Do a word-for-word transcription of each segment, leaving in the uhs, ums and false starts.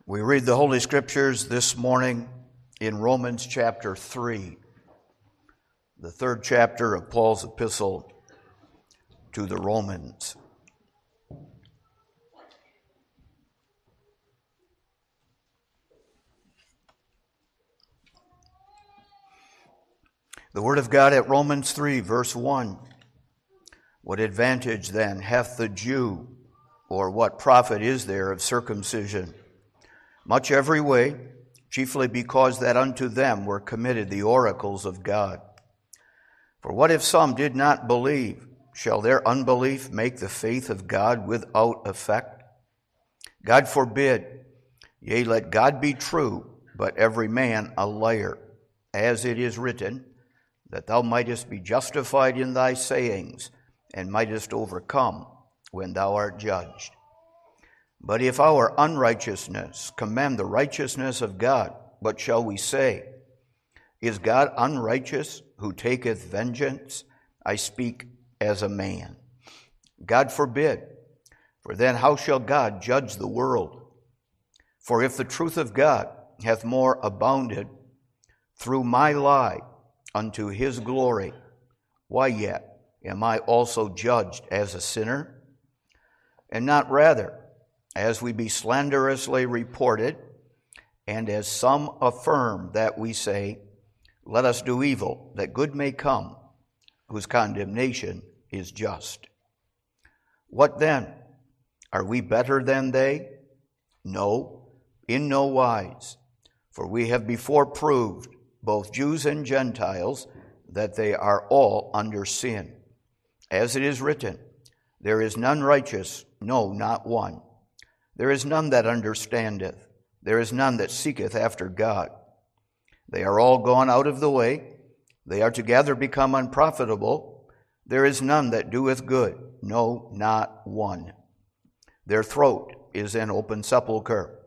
We read the Holy Scriptures this morning in Romans chapter three, the third chapter of Paul's epistle to the Romans. The Word of God at Romans three, verse one. What advantage then hath the Jew, or what profit is there of circumcision? Much every way, chiefly because that unto them were committed the oracles of God. For what if some did not believe? Shall their unbelief make the faith of God without effect? God forbid. Yea, let God be true, but every man a liar, as it is written, that thou mightest be justified in thy sayings, and mightest overcome when thou art judged. But if our unrighteousness commend the righteousness of God, what shall we say? Is God unrighteous who taketh vengeance? I speak as a man. God forbid. For then how shall God judge the world? For if the truth of God hath more abounded through my lie unto his glory, why yet am I also judged as a sinner? And not rather, as we be slanderously reported, and as some affirm that we say, let us do evil, that good may come, whose condemnation is just. What then? Are we better than they? No, in no wise. For we have before proved, both Jews and Gentiles, that they are all under sin. As it is written, there is none righteous, no, not one. There is none that understandeth. There is none that seeketh after God. They are all gone out of the way. They are together become unprofitable. There is none that doeth good, no, not one. Their throat is an open sepulchre.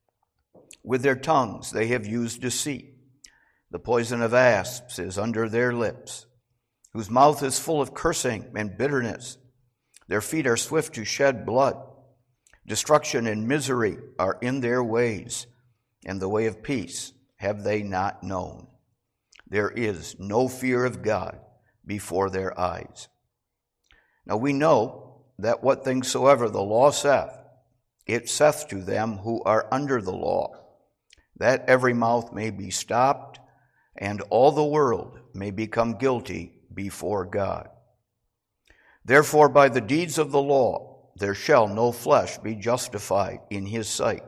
With their tongues they have used deceit. The poison of asps is under their lips, whose mouth is full of cursing and bitterness. Their feet are swift to shed blood. Destruction and misery are in their ways, and the way of peace have they not known. There is no fear of God before their eyes. Now we know that what things soever the law saith, it saith to them who are under the law, that every mouth may be stopped, and all the world may become guilty before God. Therefore, by the deeds of the law, there shall no flesh be justified in his sight.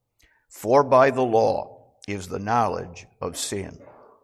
For by the law is the knowledge of sin.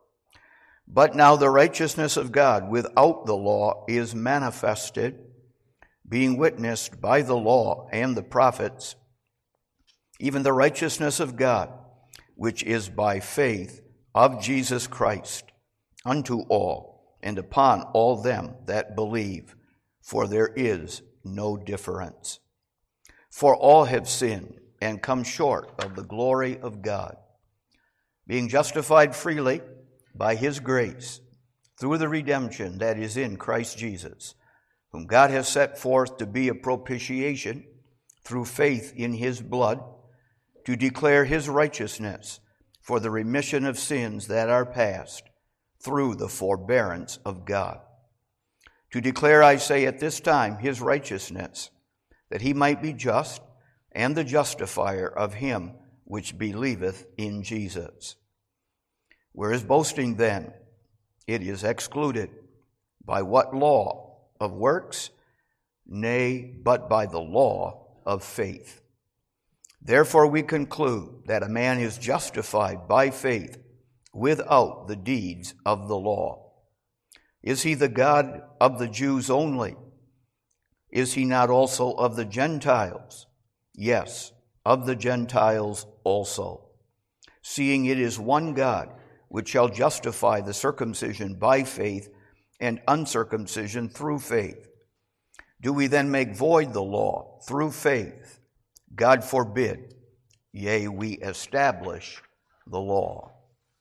But now the righteousness of God without the law is manifested, being witnessed by the law and the prophets, even the righteousness of God, which is by faith of Jesus Christ, unto all, and upon all them that believe, for there is no difference. For all have sinned and come short of the glory of God, being justified freely by his grace through the redemption that is in Christ Jesus, whom God has set forth to be a propitiation through faith in his blood, to declare his righteousness for the remission of sins that are past through the forbearance of God. To declare, I say, at this time his righteousness, that he might be just and the justifier of him which believeth in Jesus. Where is boasting then? It is excluded. By what law? Of works? Nay, but by the law of faith. Therefore we conclude that a man is justified by faith without the deeds of the law. Is he the God of the Jews only? Is he not also of the Gentiles? Yes, of the Gentiles also. Seeing it is one God, which shall justify the circumcision by faith and uncircumcision through faith. Do we then make void the law through faith? God forbid. Yea, we establish the law.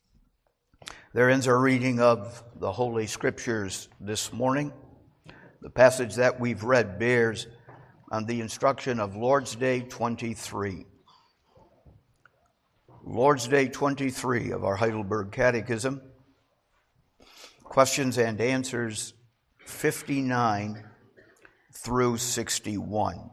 There ends our reading of the Holy Scriptures this morning. The passage that we've read bears on the instruction of Lord's Day twenty-three. Lord's Day twenty-three of our Heidelberg Catechism, questions and answers fifty-nine through sixty-one.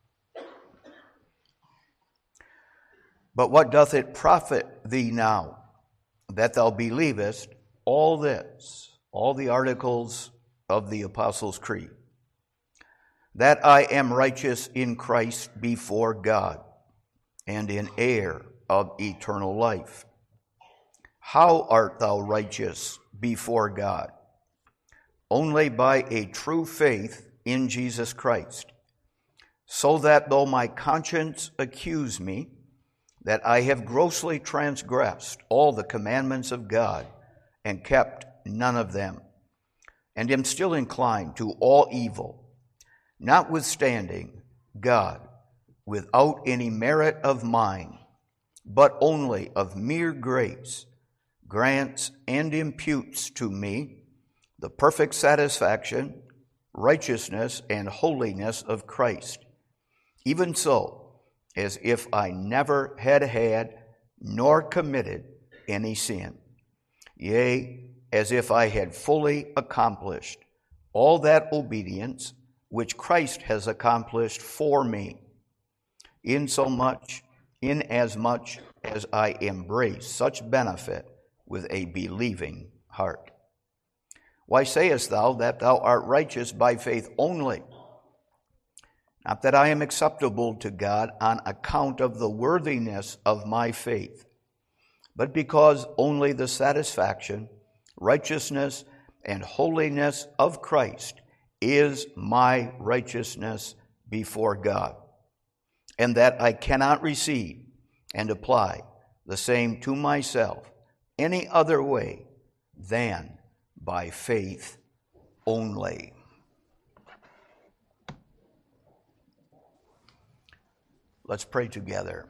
But what doth it profit thee now, that thou believest all this, all the articles of the Apostles' Creed, that I am righteous in Christ before God, and an heir of eternal life? How art thou righteous before God? Only by a true faith in Jesus Christ, so that though my conscience accuse me that I have grossly transgressed all the commandments of God and kept none of them, and am still inclined to all evil, notwithstanding God, without any merit of mine, but only of mere grace, grants and imputes to me the perfect satisfaction, righteousness, and holiness of Christ, even so, as if I never had had nor committed any sin, yea, as if I had fully accomplished all that obedience which Christ has accomplished for me, insomuch, inasmuch as I embrace such benefit with a believing heart. Why sayest thou that thou art righteous by faith only? Not that I am acceptable to God on account of the worthiness of my faith, but because only the satisfaction, righteousness, and holiness of Christ is my righteousness before God, and that I cannot receive and apply the same to myself any other way than by faith only. Let's pray together.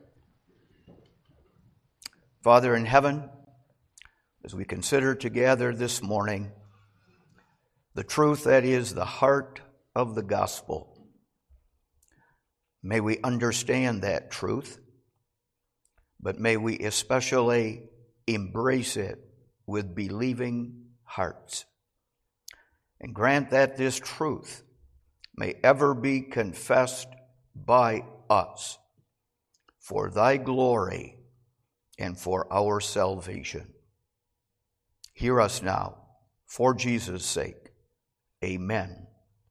Father in heaven, as we consider together this morning the truth that is the heart of the gospel, may we understand that truth, but may we especially embrace it with believing hearts. And grant that this truth may ever be confessed by us for thy glory and for our salvation. Hear us now, for Jesus' sake. Amen.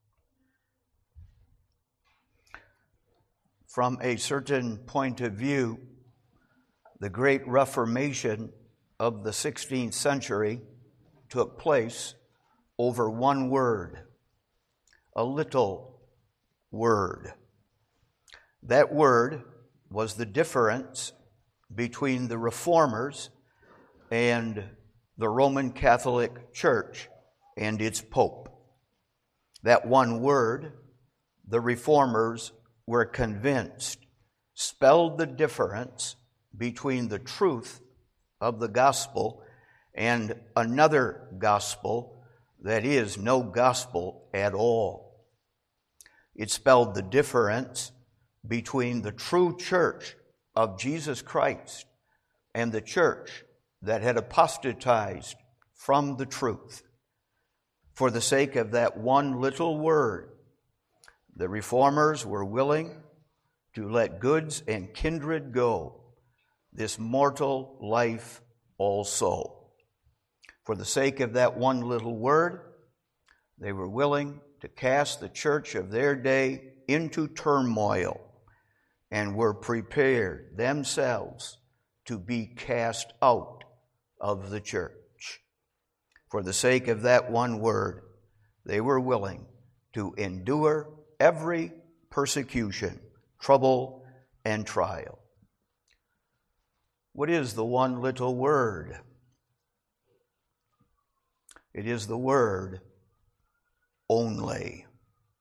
From a certain point of view, the great Reformation of the sixteenth century took place over one word, a little word. That word was the difference between the Reformers and the Roman Catholic Church and its Pope. That one word, the Reformers were convinced, spelled the difference between the truth of the gospel and another gospel that is no gospel at all. It spelled the difference between the true church of Jesus Christ and the church that had apostatized from the truth. For the sake of that one little word, the Reformers were willing to let goods and kindred go, this mortal life also. For the sake of that one little word, they were willing to cast the church of their day into turmoil, and were prepared themselves to be cast out of the church. For the sake of that one word, they were willing to endure every persecution, trouble, and trial. What is the one little word? It is the word only.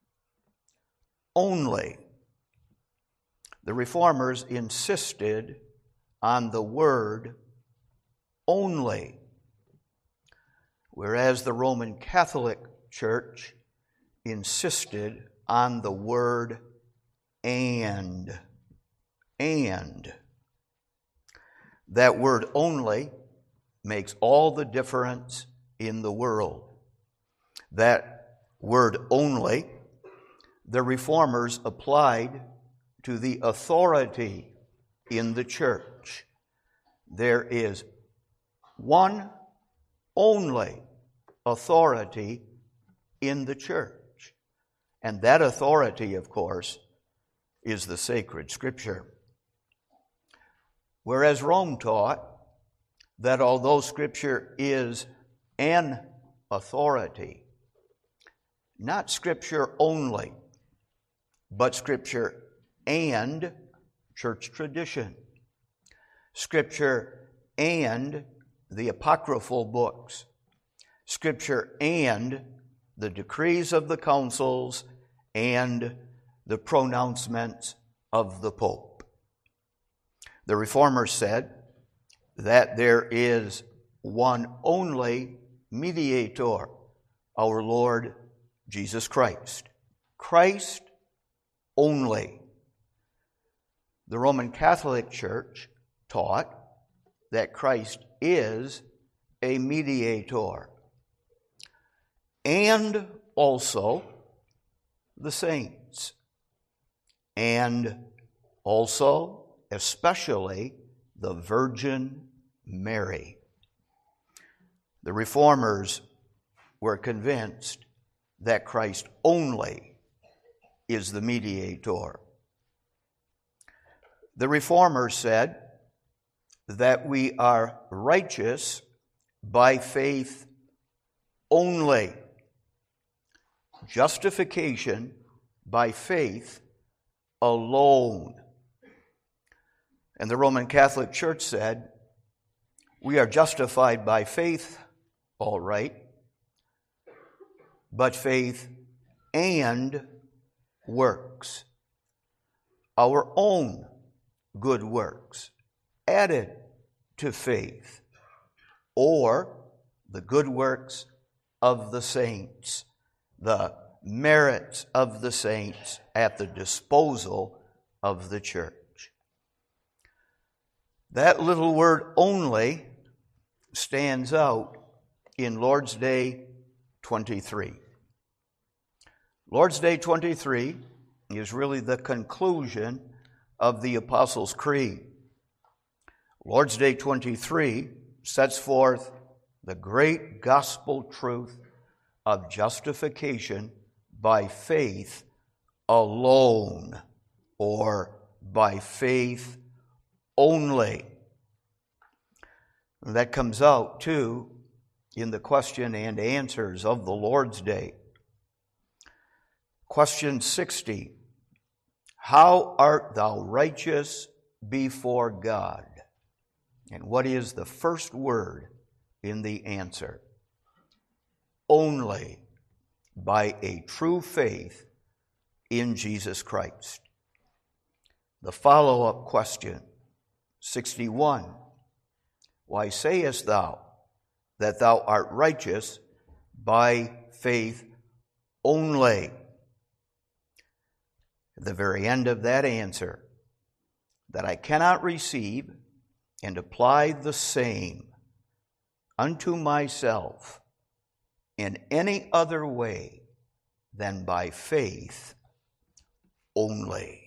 Only. The Reformers insisted on the word only, whereas the Roman Catholic Church insisted on the word and. And. That word only makes all the difference in the world. That word only, the Reformers applied to the authority in the church. There is one only authority in the church. And that authority, of course, is the sacred Scripture. Whereas Rome taught that although Scripture is an authority, not Scripture only, but Scripture and church tradition, Scripture and the apocryphal books, Scripture and the decrees of the councils and the pronouncements of the Pope. The Reformers said that there is one only mediator, our Lord Jesus Christ. Christ only. The Roman Catholic Church taught that Christ is a mediator, and also the saints, and also, especially, the Virgin Mary. The Reformers were convinced that Christ only is the mediator. The Reformers said that we are righteous by faith only. Justification by faith alone. And the Roman Catholic Church said, we are justified by faith, all right, but faith and works. Our own good works added to faith, or the good works of the saints, the merits of the saints at the disposal of the church. That little word only stands out in Lord's Day twenty-three. Lord's Day twenty-three is really the conclusion of the Apostles' Creed. Lord's Day twenty-three sets forth the great gospel truth of justification by faith alone, or by faith only. That comes out, too, in the question and answers of the Lord's Day. Question sixty, how art thou righteous before God? And what is the first word in the answer? Only by a true faith in Jesus Christ. The follow-up question, sixty-one, why sayest thou that thou art righteous by faith only? At the very end of that answer, that I cannot receive and apply the same unto myself in any other way than by faith only.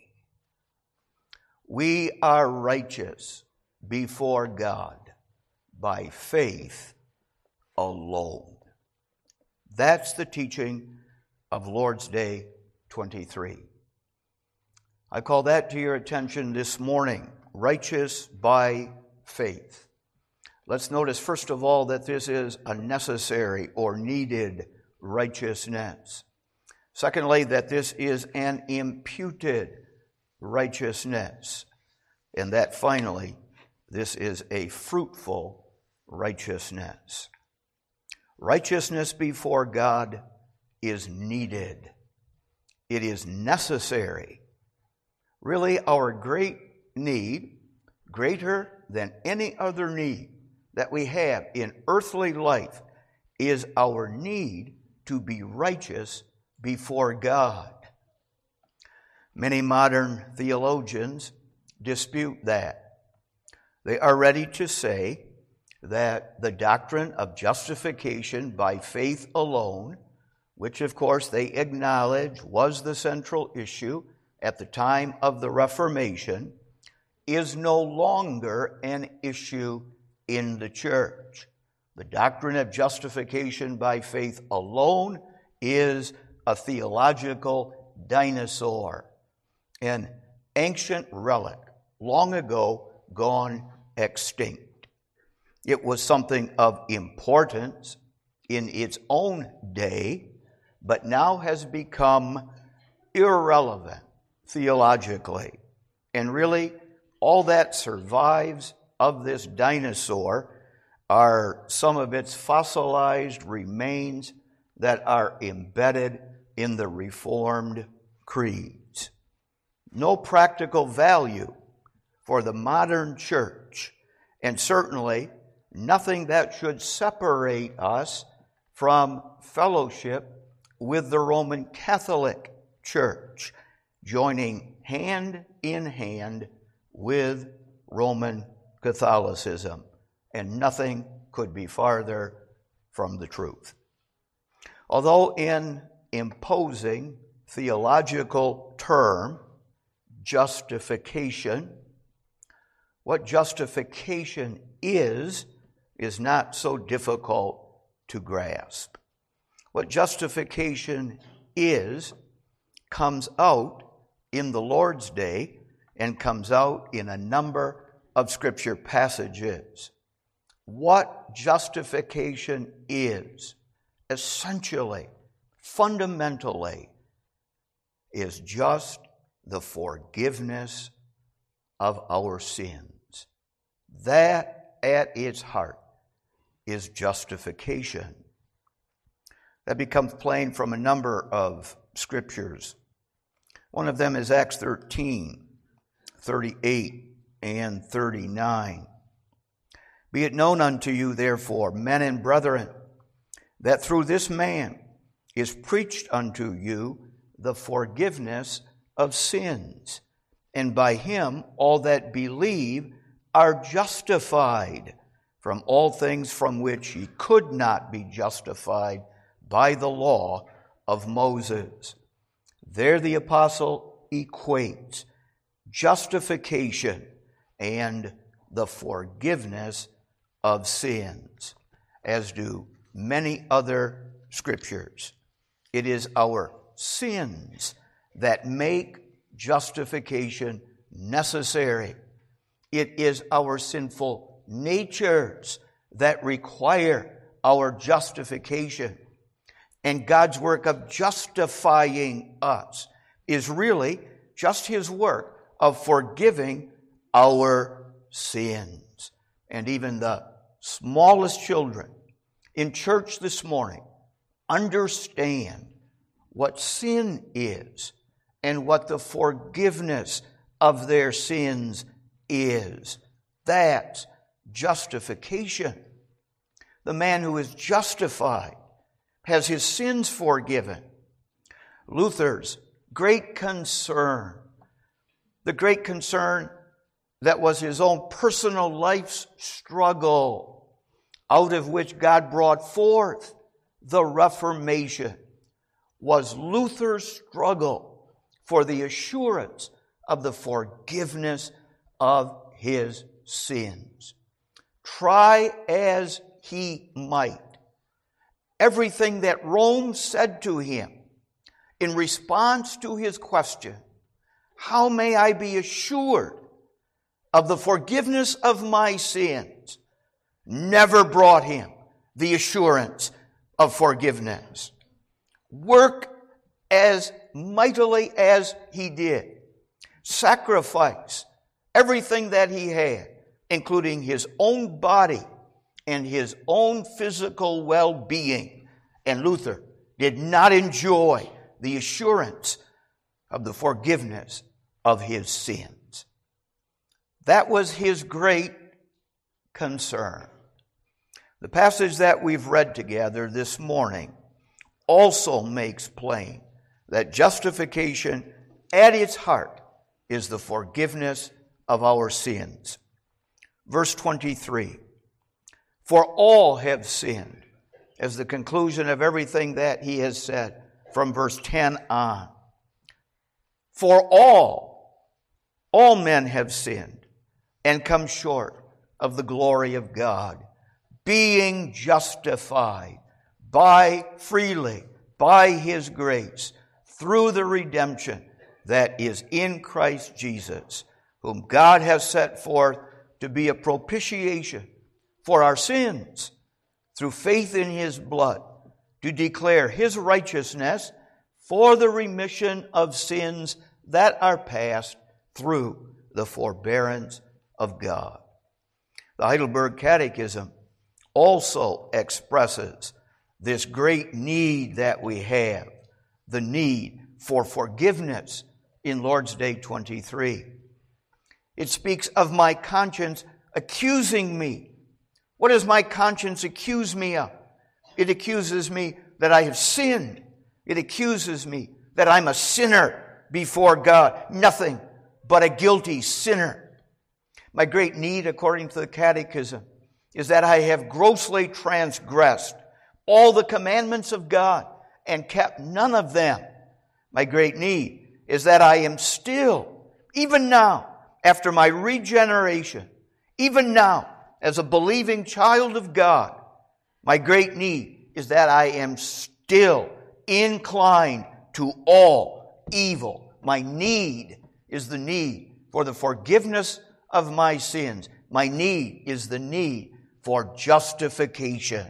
We are righteous before God by faith alone. That's the teaching of Lord's Day twenty-three. I call that to your attention this morning, righteous by faith. Let's notice, first of all, that this is a necessary or needed righteousness. Secondly, that this is an imputed righteousness. And that finally, this is a fruitful righteousness. Righteousness before God is needed. It is necessary. Really, our great need, greater than any other need that we have in earthly life, is our need to be righteous before God. Many modern theologians dispute that. They are ready to say that the doctrine of justification by faith alone, which of course they acknowledge was the central issue at the time of the Reformation, is no longer an issue in the church. The doctrine of justification by faith alone is a theological dinosaur, an ancient relic, long ago gone extinct. It was something of importance in its own day, but now has become irrelevant theologically. And really, all that survives of this dinosaur are some of its fossilized remains that are embedded in the Reformed creeds. No practical value for the modern church, and certainly nothing that should separate us from fellowship with the Roman Catholic Church, joining hand in hand with Roman Catholicism. And nothing could be farther from the truth. Although in imposing theological term, justification, what justification is, is not so difficult to grasp. What justification is comes out in the Lord's Day and comes out in a number of Scripture passages. What justification is, essentially, fundamentally, is just the forgiveness of our sins. That, at its heart, is justification. That becomes plain from a number of Scriptures. One of them is Acts thirteen, thirty-eight and thirty-nine. Be it known unto you, therefore, men and brethren, that through this man is preached unto you the forgiveness of sins, and by him all that believe are justified from all things from which ye could not be justified by the law of Moses. There the apostle equates justification and the forgiveness of sins, as do many other Scriptures. It is our sins that make justification necessary. It is our sinful natures that require our justification. And God's work of justifying us is really just His work of forgiving our sins. And even the smallest children in church this morning understand what sin is and what the forgiveness of their sins is. That's justification. The man who is justified has his sins forgiven. Luther's great concern, the great concern that was his own personal life's struggle, out of which God brought forth the Reformation, was Luther's struggle for the assurance of the forgiveness of his sins. Try as he might, everything that Rome said to him in response to his question, how may I be assured of the forgiveness of my sins, never brought him the assurance of forgiveness. Work as mightily as he did, sacrifice everything that he had, including his own body and his own physical well-being. And Luther did not enjoy the assurance of the forgiveness of his sins. That was his great concern. The passage that we've read together this morning also makes plain that justification at its heart is the forgiveness of our sins. verse twenty-three. For all have sinned, as the conclusion of everything that he has said from verse ten on. For all, all men have sinned and come short of the glory of God, being justified by freely, by his grace, through the redemption that is in Christ Jesus, whom God has set forth to be a propitiation for our sins, through faith in his blood, to declare his righteousness for the remission of sins that are past through the forbearance of God. The Heidelberg Catechism also expresses this great need that we have, the need for forgiveness in Lord's Day twenty-three. It speaks of my conscience accusing me. What does my conscience accuse me of? It accuses me that I have sinned. It accuses me that I'm a sinner before God, nothing but a guilty sinner. My great need, according to the Catechism, is that I have grossly transgressed all the commandments of God and kept none of them. My great need is that I am still, even now, after my regeneration, even now, as a believing child of God, my great need is that I am still inclined to all evil. My need is the need for the forgiveness of my sins. My need is the need for justification.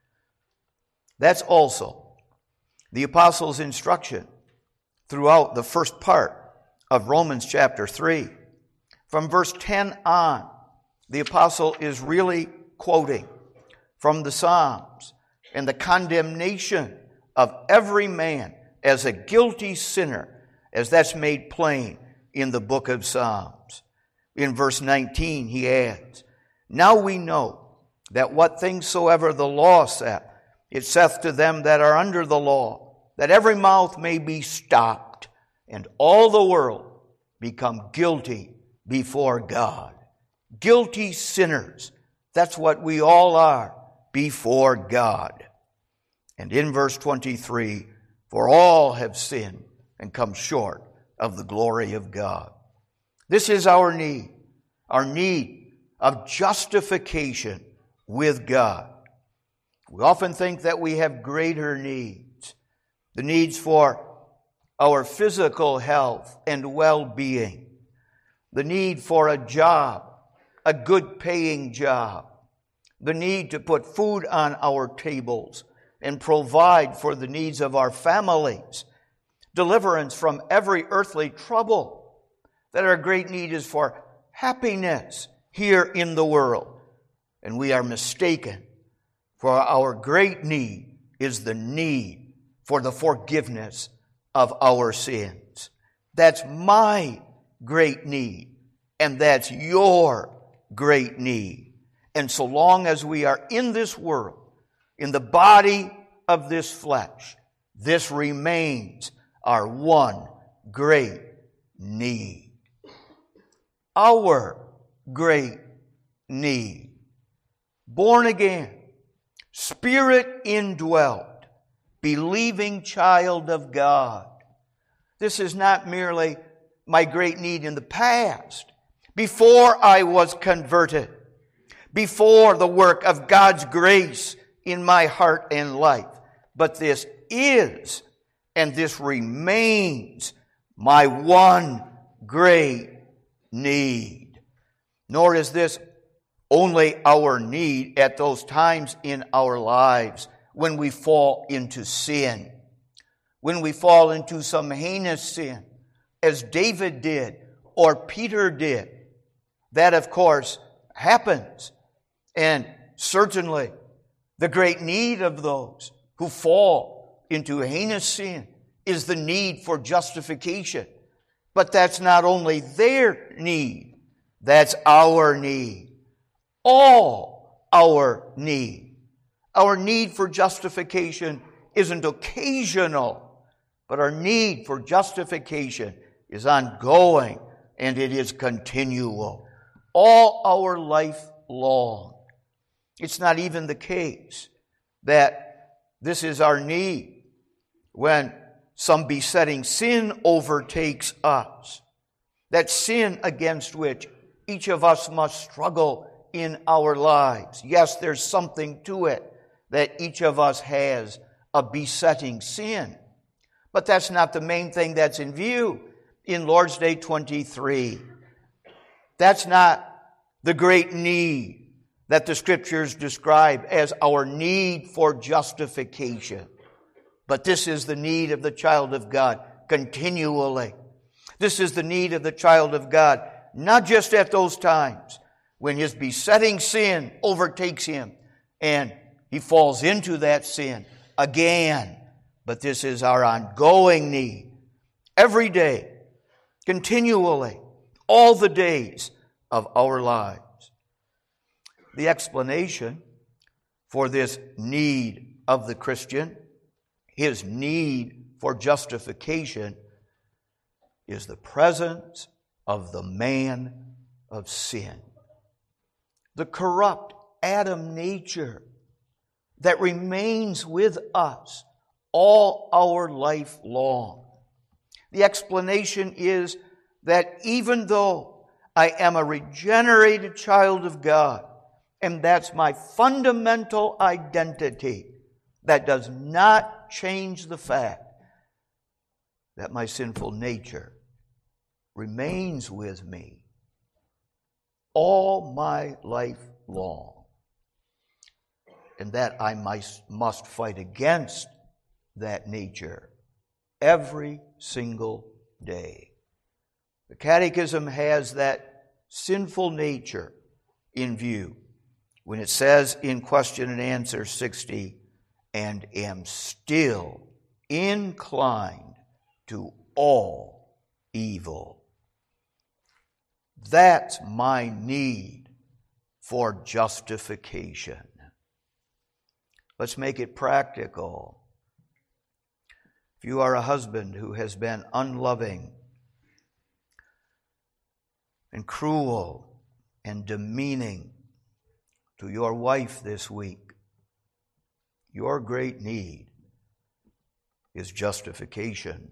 That's also the apostles' instruction throughout the first part of Romans chapter three. From verse ten on, the apostle is really quoting from the Psalms and the condemnation of every man as a guilty sinner, as that's made plain in the book of Psalms. In verse nineteen, he adds, Now we know that what things soever the law saith, it saith to them that are under the law, that every mouth may be stopped, and all the world become guilty before God. Guilty sinners. That's what we all are before God. And in verse twenty-three, for all have sinned and come short of the glory of God. This is our need, our need of justification with God. We often think that we have greater needs, the needs for our physical health and well-being, the need for a job, a good paying job, the need to put food on our tables and provide for the needs of our families, deliverance from every earthly trouble, that our great need is for happiness here in the world. And we are mistaken, for our great need is the need for the forgiveness of our sins. That's my great need, and that's your great need. And so long as we are in this world, in the body of this flesh, this remains our one great need. Our great need. Born again, Spirit indwelt, believing child of God. This is not merely my great need in the past, before I was converted, before the work of God's grace in my heart and life. But this is, and this remains, my one great need. Nor is this only our need at those times in our lives when we fall into sin, when we fall into some heinous sin, as David did or Peter did. That, of course, happens. And certainly the great need of those who fall into heinous sin is the need for justification. But that's not only their need, that's our need. All our need. Our need for justification isn't occasional, but our need for justification is ongoing and it is continual. all our life long. It's not even the case that this is our need when some besetting sin overtakes us, that sin against which each of us must struggle in our lives. Yes, there's something to it that each of us has a besetting sin. But that's not the main thing that's in view in Lord's Day twenty-three. That's not the great need that the Scriptures describe as our need for justification. But this is the need of the child of God continually. This is the need of the child of God, not just at those times when his besetting sin overtakes him and he falls into that sin again. But this is our ongoing need every day, continually, all the days of our lives. The explanation for this need of the Christian, his need for justification, is the presence of the man of sin. The corrupt Adam nature that remains with us all our life long. The explanation is that even though I am a regenerated child of God, and that's my fundamental identity, that does not change the fact that my sinful nature remains with me all my life long, and that I must fight against that nature every single day. The Catechism has that sinful nature in view when it says in question and answer sixty, and am still inclined to all evil. That's my need for justification. Let's make it practical. If you are a husband who has been unloving and cruel and demeaning to your wife this week, your great need is justification.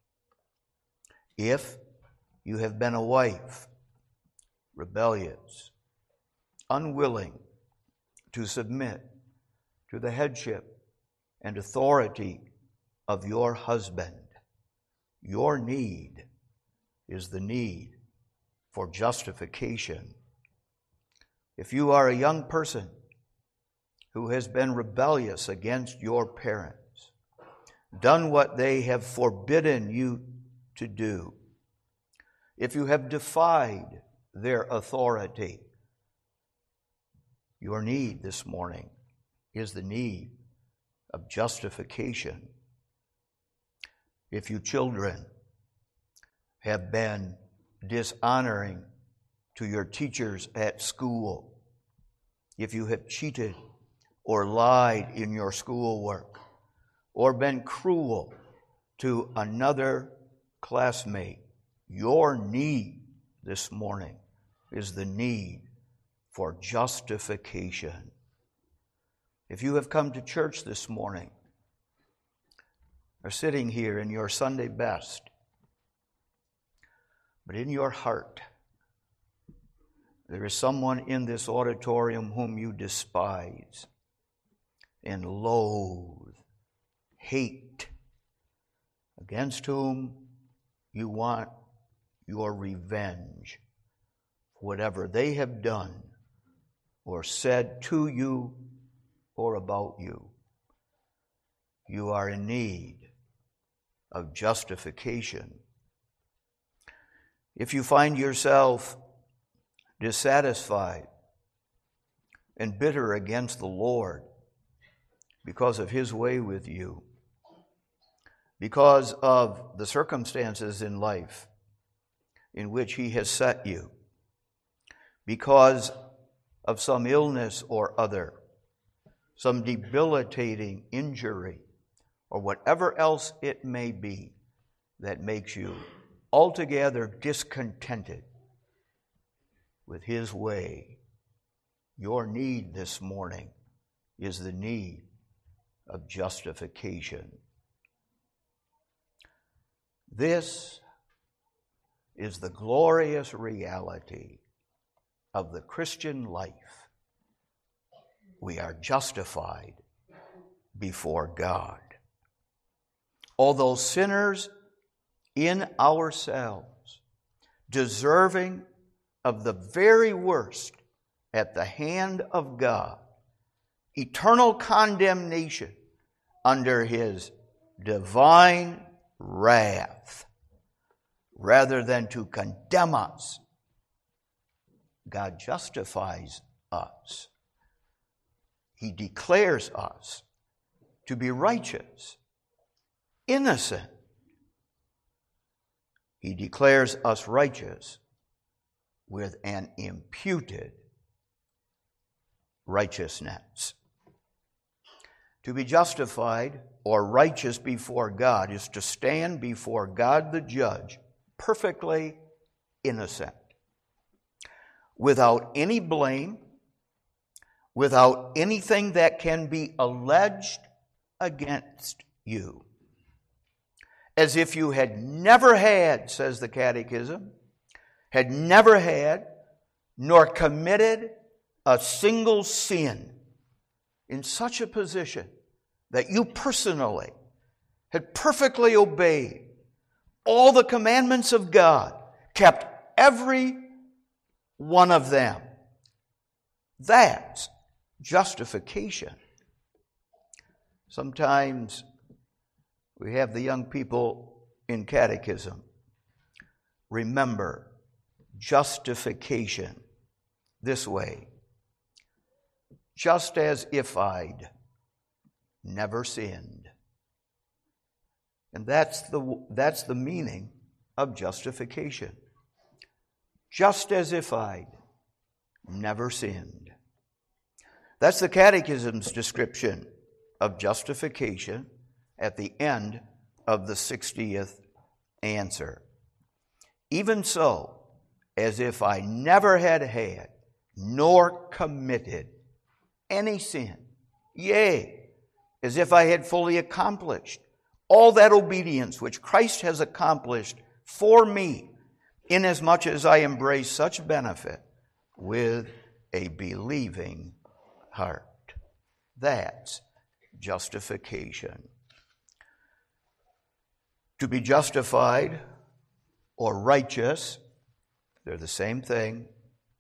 If you have been a wife, rebellious, unwilling to submit to the headship and authority of your husband, your need is the need for justification. If you are a young person who has been rebellious against your parents, done what they have forbidden you to do, if you have defied their authority, your need this morning is the need of justification. If you children have been dishonoring to your teachers at school, if you have cheated or lied in your schoolwork, or been cruel to another classmate, your need this morning is the need for justification. If you have come to church this morning, or sitting here in your Sunday best, but in your heart there is someone in this auditorium whom you despise and loathe, hate, against whom you want your revenge for whatever they have done or said to you or about you, you are in need of justification. If you find yourself dissatisfied and bitter against the Lord because of His way with you, because of the circumstances in life in which He has set you, because of some illness or other, some debilitating injury, or whatever else it may be that makes you altogether discontented, with His way. Your need this morning is the need of justification. This is the glorious reality of the Christian life. We are justified before God. Although sinners in ourselves, deserving of the very worst at the hand of God, eternal condemnation under His divine wrath, rather than to condemn us, God justifies us. He declares us to be righteous, innocent. He declares us righteous with an imputed righteousness. To be justified or righteous before God is to stand before God the judge perfectly innocent, without any blame, without anything that can be alleged against you. As if you had never had, says the Catechism, had never had nor committed a single sin, in such a position that you personally had perfectly obeyed all the commandments of God, kept every one of them. That's justification. Sometimes we have the young people in catechism remember justification this way: just as if I'd never sinned. And that's the, that's the meaning of justification. Just as if I'd never sinned. That's the Catechism's description of justification at the end of the sixtieth answer. Even so, as if I never had had nor committed any sin, yea, as if I had fully accomplished all that obedience which Christ has accomplished for me, inasmuch as I embrace such benefit with a believing heart. That's justification. To be justified or righteous, they're the same thing,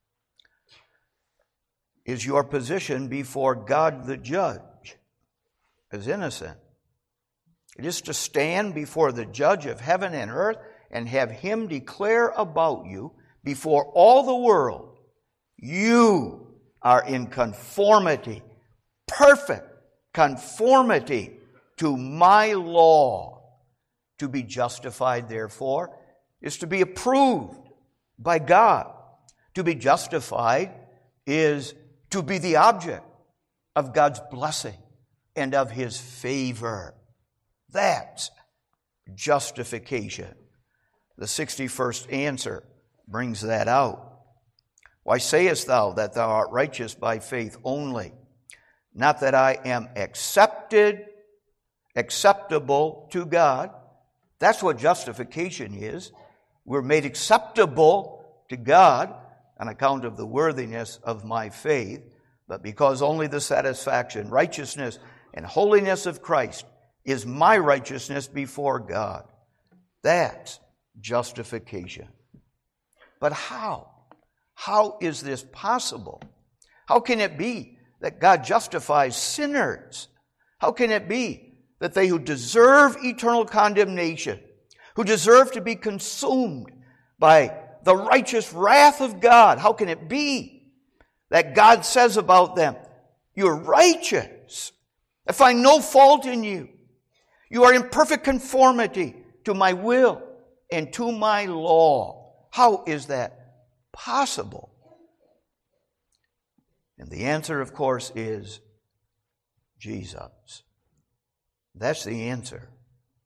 is your position before God the judge as innocent. It is to stand before the judge of heaven and earth and have Him declare about you before all the world, you are in conformity, perfect conformity to my law. To be justified, therefore, is to be approved by God. To be justified is to be the object of God's blessing and of His favor. That's justification. The sixty-first answer brings that out. Why sayest thou that thou art righteous by faith only? Not that I am accepted, acceptable to God. That's what justification is. We're made acceptable to God on account of the worthiness of my faith, but because only the satisfaction, righteousness, and holiness of Christ is my righteousness before God. That's justification. But how? How is this possible? How can it be that God justifies sinners? How can it be that they who deserve eternal condemnation, who deserve to be consumed by the righteous wrath of God, how can it be that God says about them, you're righteous, I find no fault in you, you are in perfect conformity to my will and to my law? How is that possible? And the answer, of course, is Jesus. That's the answer.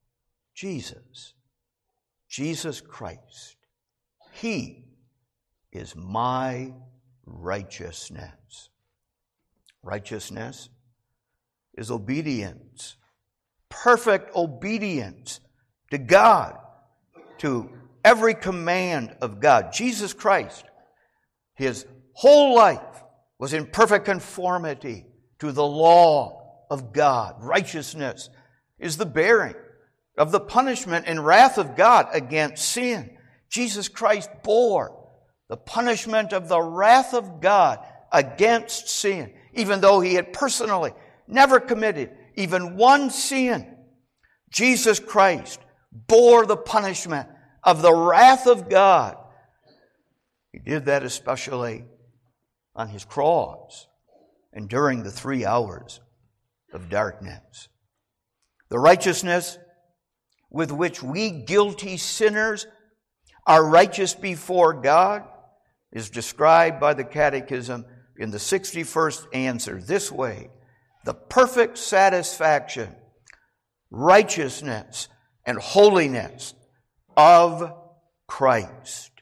Jesus. Jesus Christ. He is my righteousness. Righteousness is obedience, perfect obedience to God, to every command of God. Jesus Christ, his whole life was in perfect conformity to the law of God. Righteousness is the bearing of the punishment and wrath of God against sin. Jesus Christ bore the punishment of the wrath of God against sin, even though he had personally never committed even one sin. Jesus Christ bore the punishment of the wrath of God. He did that especially on his cross and during the three hours of darkness. The righteousness with which we guilty sinners are righteous before God is described by the Catechism in the sixty-first answer this way: the perfect satisfaction, righteousness, and holiness of Christ.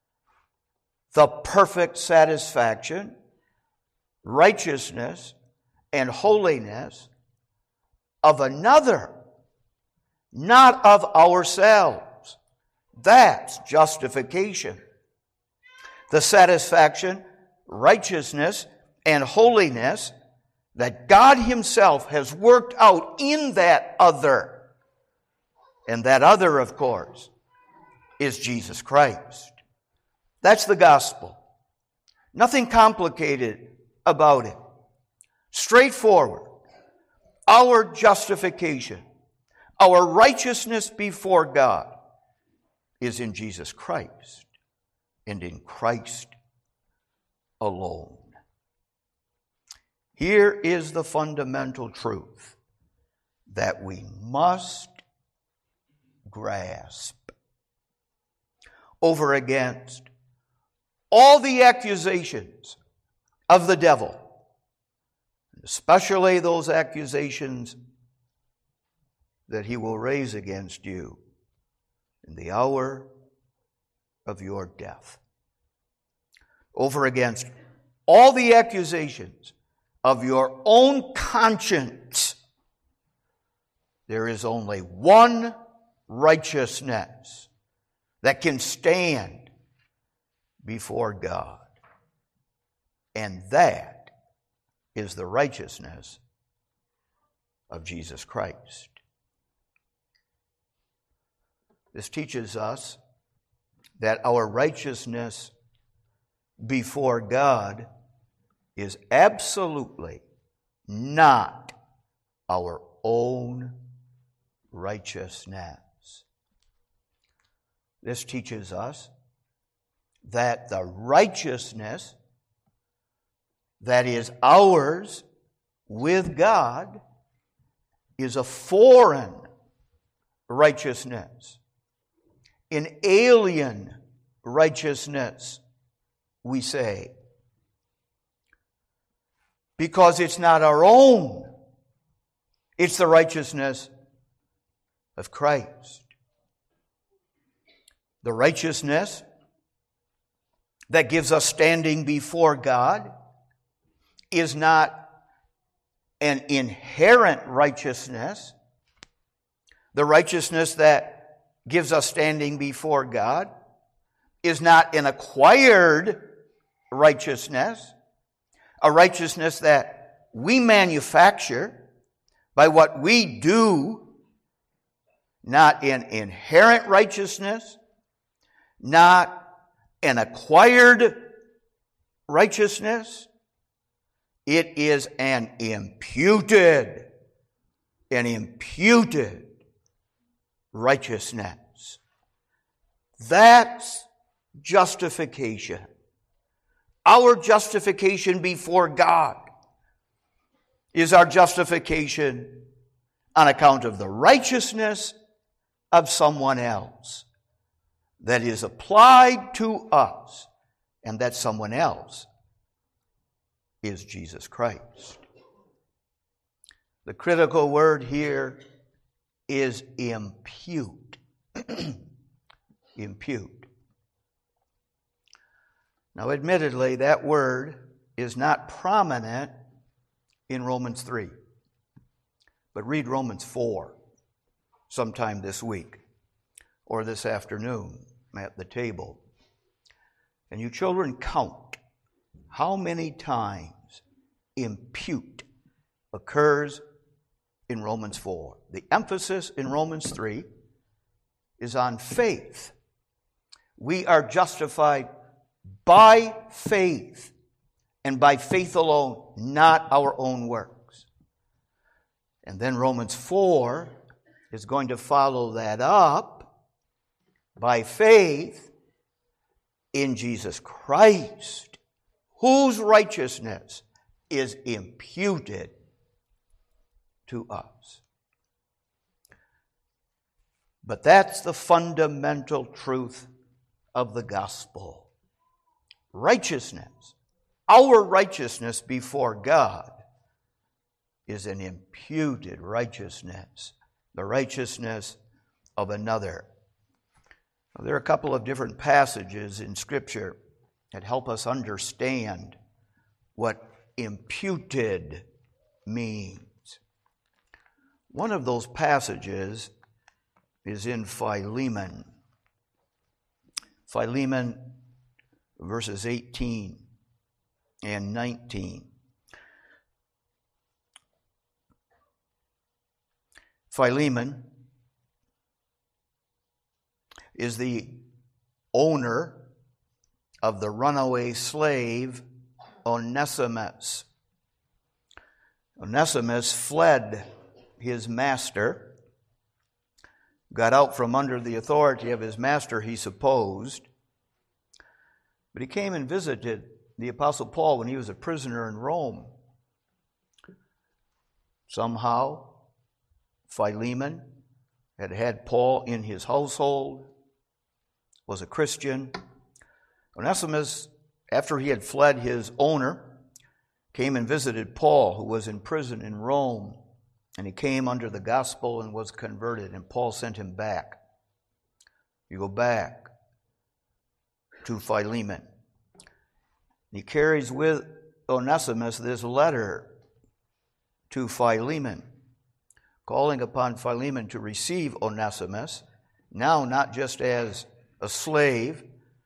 The perfect satisfaction, righteousness, and holiness of another, not of ourselves. That's justification. The satisfaction, righteousness, and holiness that God himself has worked out in that other. And that other, of course, is Jesus Christ. That's the gospel. Nothing complicated about it. Straightforward. Our justification, our righteousness before God is in Jesus Christ and in Christ alone. Here is the fundamental truth that we must grasp over against all the accusations of the devil, especially those accusations that he will raise against you in the hour of your death. Over against all the accusations of your own conscience, there is only one righteousness that can stand before God, and that is the righteousness of Jesus Christ. This teaches us that our righteousness before God is absolutely not our own righteousness. This teaches us that the righteousness that is ours with God is a foreign righteousness, an alien righteousness, we say, because it's not our own. It's the righteousness of Christ. The righteousness that gives us standing before God is not an inherent righteousness. The righteousness that gives us standing before God is not an acquired righteousness, a righteousness that we manufacture by what we do, not an inherent righteousness, not an acquired righteousness. It is an imputed, an imputed righteousness. That's justification. Our justification before God is our justification on account of the righteousness of someone else that is applied to us, and that someone else is Jesus Christ. The critical word here is impute. Impute. Now, admittedly, that word is not prominent in Romans three. But read Romans four sometime this week or this afternoon at the table. And you children count how many times impute occurs in Romans four. The emphasis in Romans three is on faith. We are justified by faith, and by faith alone, not our own works. And then Romans four is going to follow that up by faith in Jesus Christ, whose righteousness is imputed to us. But that's the fundamental truth of the gospel. Righteousness, our righteousness before God, is an imputed righteousness, the righteousness of another. Now, there are a couple of different passages in Scripture that help us understand what imputed means. One of those passages is in Philemon. Philemon verses eighteen and nineteen. Philemon is the owner of the runaway slave Onesimus. Onesimus fled his master, got out from under the authority of his master, he supposed, but he came and visited the Apostle Paul when he was a prisoner in Rome. Somehow, Philemon had had Paul in his household, was a Christian. Onesimus, after he had fled his owner, came and visited Paul, who was in prison in Rome. And he came under the gospel and was converted, and Paul sent him back. You go back to Philemon. He carries with Onesimus this letter to Philemon, calling upon Philemon to receive Onesimus, now not just as a slave,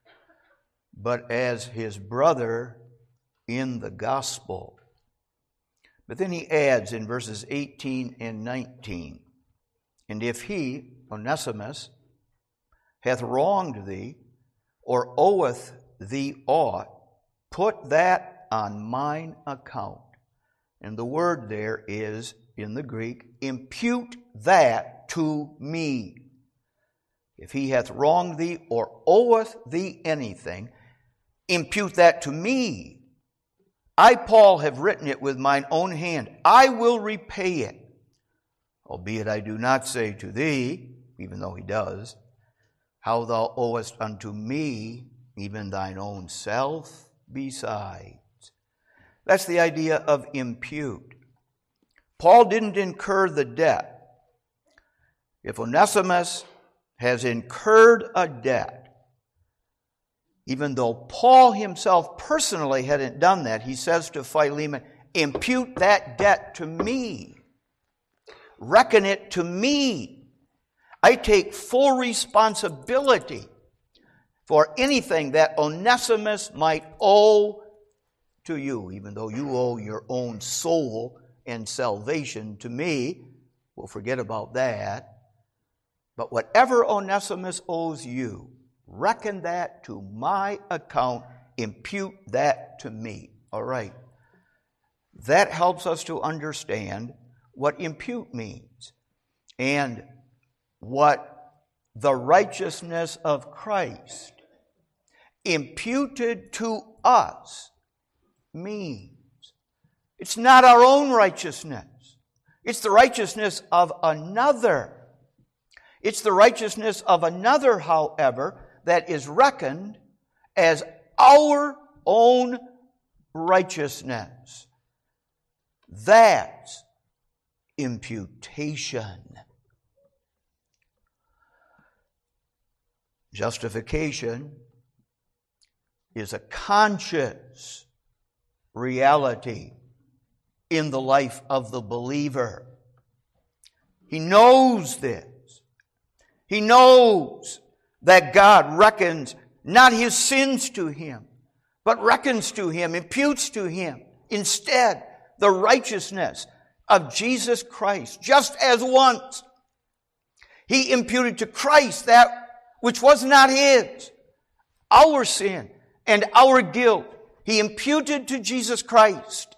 but as his brother in the gospel. But then he adds in verses eighteen and nineteen, and if he, Onesimus, hath wronged thee, or oweth thee aught, put that on mine account. And the word there is, in the Greek, impute that to me. If he hath wronged thee, or oweth thee anything, impute that to me. I, Paul, have written it with mine own hand. I will repay it. Albeit I do not say to thee, even though he does, how thou owest unto me, even thine own self besides. That's the idea of impute. Paul didn't incur the debt. If Onesimus has incurred a debt, even though Paul himself personally hadn't done that, he says to Philemon, impute that debt to me. Reckon it to me. I take full responsibility for anything that Onesimus might owe to you, even though you owe your own soul and salvation to me. We'll forget about that. But whatever Onesimus owes you, reckon that to my account, impute that to me. All right. That helps us to understand what impute means and what the righteousness of Christ imputed to us means. It's not our own righteousness. It's the righteousness of another. It's the righteousness of another, however, that is reckoned as our own righteousness. That's imputation. Justification is a conscious reality in the life of the believer. He knows this. He knows that God reckons not his sins to him, but reckons to him, imputes to him instead the righteousness of Jesus Christ. Just as once he imputed to Christ that which was not his, our sin and our guilt, he imputed to Jesus Christ.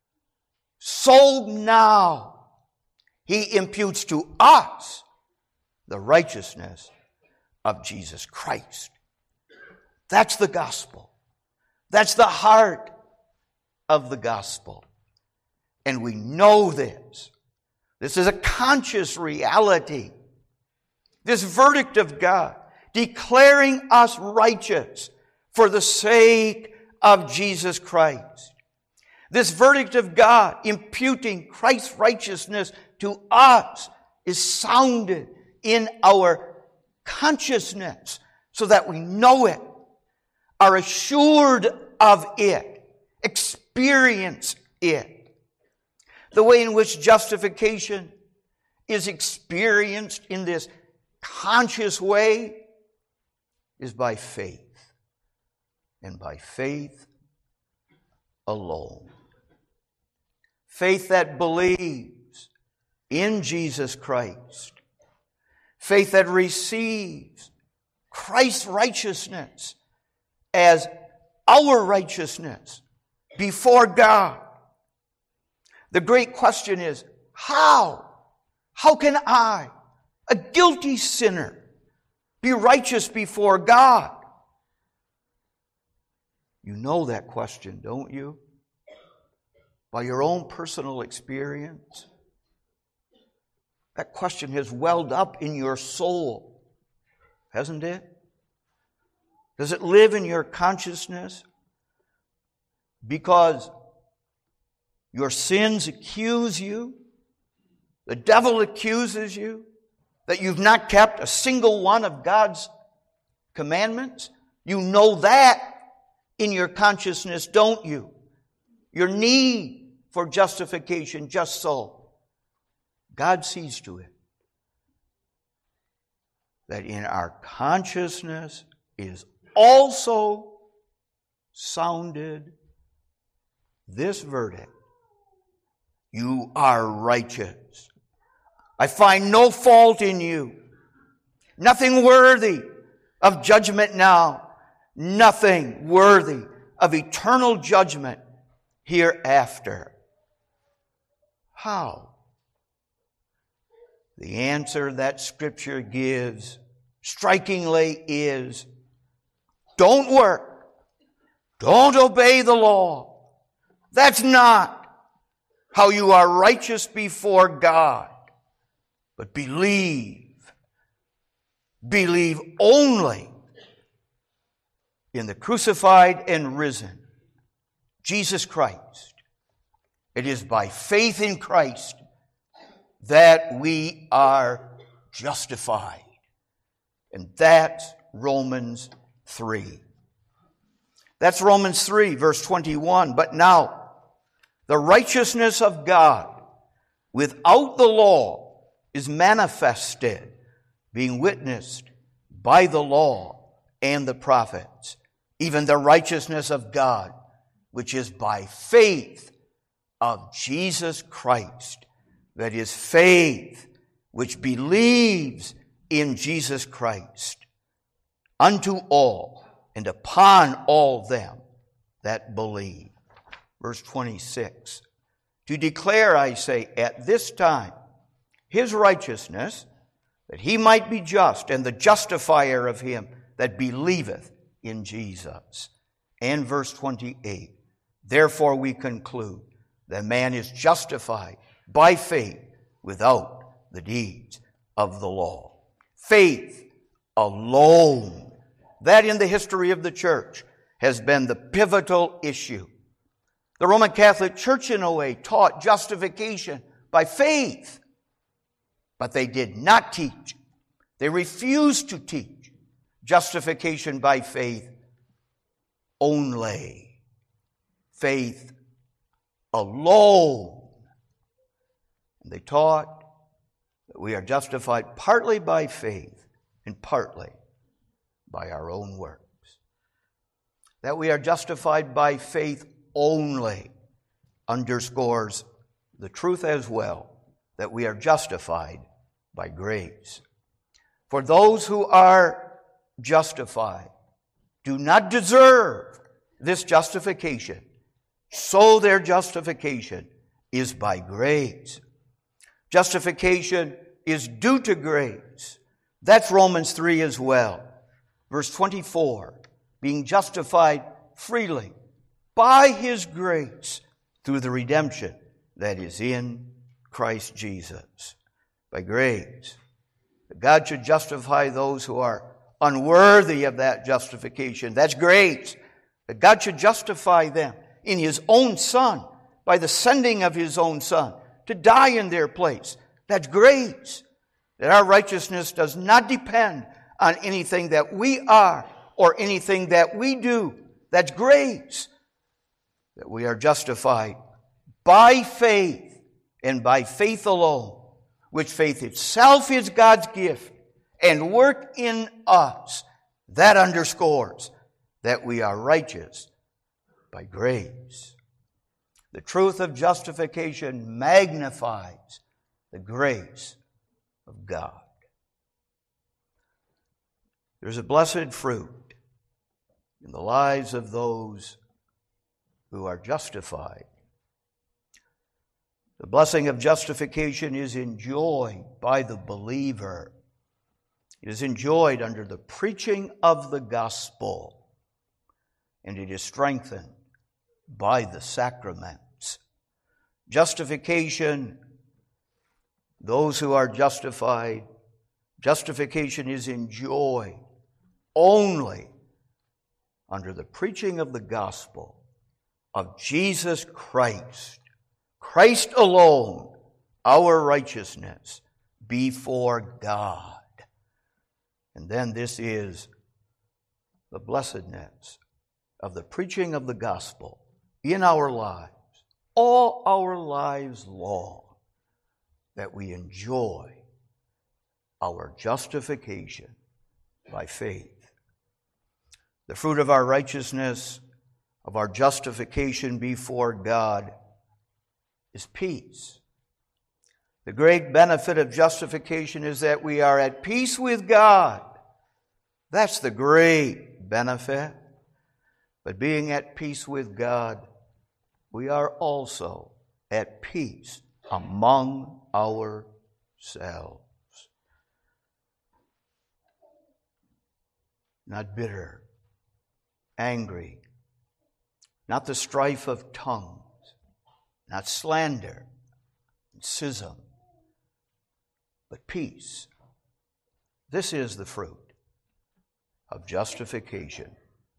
So now he imputes to us the righteousness of Jesus Christ. That's the gospel. That's the heart of the gospel. And we know this. This is a conscious reality. This verdict of God, declaring us righteous for the sake of Jesus Christ. This verdict of God, imputing Christ's righteousness to us, is sounded in our consciousness so that we know it, are assured of it, experience it. The way in which justification is experienced in this conscious way is by faith, and by faith alone. Faith that believes in Jesus Christ. Faith that receives Christ's righteousness as our righteousness before God. The great question is, how? How can I, a guilty sinner, be righteous before God? You know that question, don't you? By your own personal experience. That question has welled up in your soul, hasn't it? Does it live in your consciousness? Because your sins accuse you. The devil accuses you that you've not kept a single one of God's commandments. You know that in your consciousness, don't you? Your need for justification, just so. God sees to it that in our consciousness is also sounded this verdict: you are righteous. I find no fault in you. Nothing worthy of judgment now. Nothing worthy of eternal judgment hereafter. How? The answer that Scripture gives strikingly is, don't work. Don't obey the law. That's not how you are righteous before God. But believe. Believe only in the crucified and risen Jesus Christ. It is by faith in Christ that we are justified. And that's Romans three. That's Romans three, verse twenty-one. But now, the righteousness of God without the law is manifested, being witnessed by the law and the prophets, even the righteousness of God, which is by faith of Jesus Christ. That is faith which believes in Jesus Christ, unto all and upon all them that believe. Verse twenty-six. To declare, I say, at this time, his righteousness, that he might be just and the justifier of him that believeth in Jesus. And verse twenty-eight. Therefore we conclude that man is justified by faith without the deeds of the law. Faith alone. That in the history of the church has been the pivotal issue. The Roman Catholic Church, in a way, taught justification by faith. But they did not teach. They refused to teach justification by faith only. Faith alone. And they taught that we are justified partly by faith and partly by our own works. That we are justified by faith only underscores the truth as well that we are justified by grace. For those who are justified do not deserve this justification, so their justification is by grace. Justification is due to grace. That's Romans three as well. Verse twenty-four, being justified freely by His grace through the redemption that is in Christ Jesus. By grace. God should justify those who are unworthy of that justification. That's grace. That God should justify them in His own Son, by the sending of His own Son to die in their place. That's grace. That our righteousness does not depend on anything that we are or anything that we do. That's grace. That we are justified by faith and by faith alone, which faith itself is God's gift and work in us. That underscores that we are righteous by grace. The truth of justification magnifies the grace of God. There's a blessed fruit in the lives of those who are justified. The blessing of justification is enjoyed by the believer. It is enjoyed under the preaching of the gospel, and it is strengthened by the sacraments. Justification, those who are justified, justification is enjoyed only under the preaching of the gospel of Jesus Christ. Christ alone, our righteousness before God. And then this is the blessedness of the preaching of the gospel in our lives, all our lives long, that we enjoy our justification by faith. The fruit of our righteousness, of our justification before God, is peace. The great benefit of justification is that we are at peace with God. That's the great benefit. But being at peace with God, we are also at peace among ourselves. Not bitter, angry, not the strife of tongues, not slander, schism, but peace. This is the fruit of justification.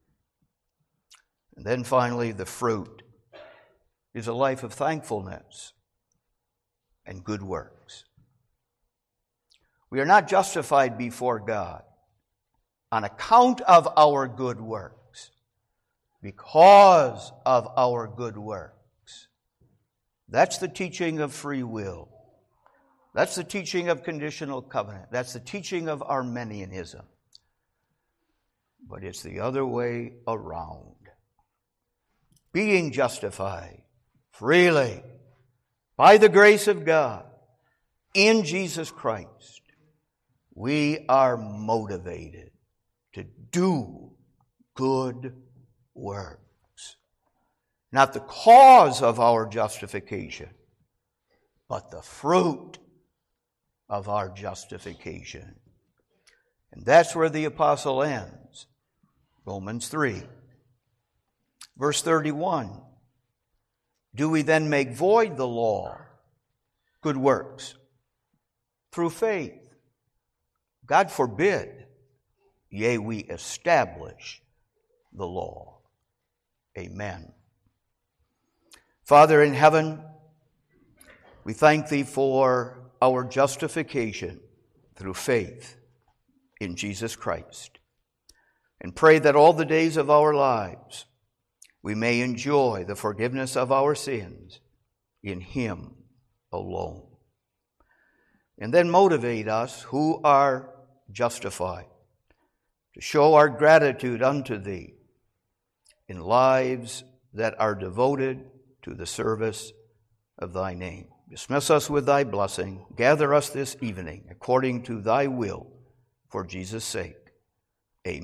And then finally, the fruit is a life of thankfulness and good works. We are not justified before God on account of our good works, because of our good works. That's the teaching of free will. That's the teaching of conditional covenant. That's the teaching of Arminianism. But it's the other way around. Being justified freely by the grace of God in Jesus Christ, we are motivated to do good works. Not the cause of our justification, but the fruit of our justification. And that's where the apostle ends. Romans three. Verse thirty-one. Do we then make void the law? Good works. Through faith. God forbid. Yea, we establish the law. Amen. Father in heaven, we thank Thee for our justification through faith in Jesus Christ. and pray that all the days of our lives we may enjoy the forgiveness of our sins in Him alone. And then motivate us who are justified to show our gratitude unto Thee in lives that are devoted to the service of Thy name. Dismiss us with Thy blessing. Gather us this evening according to Thy will, for Jesus' sake.